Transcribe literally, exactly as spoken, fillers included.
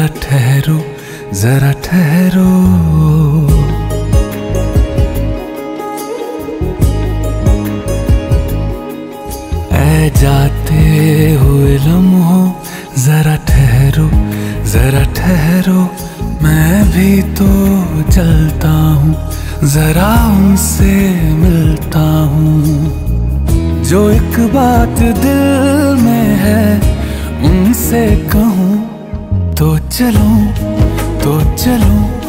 जरा ठहरो जरा ठहरो। ऐ जाते हुए लम्हों जरा ठहरो जरा ठहरो। मैं भी तो चलता हूँ, जरा उनसे मिलता हूँ। जो एक बात दिल में है उनसे कहूँ तो चलूं तो चलूं।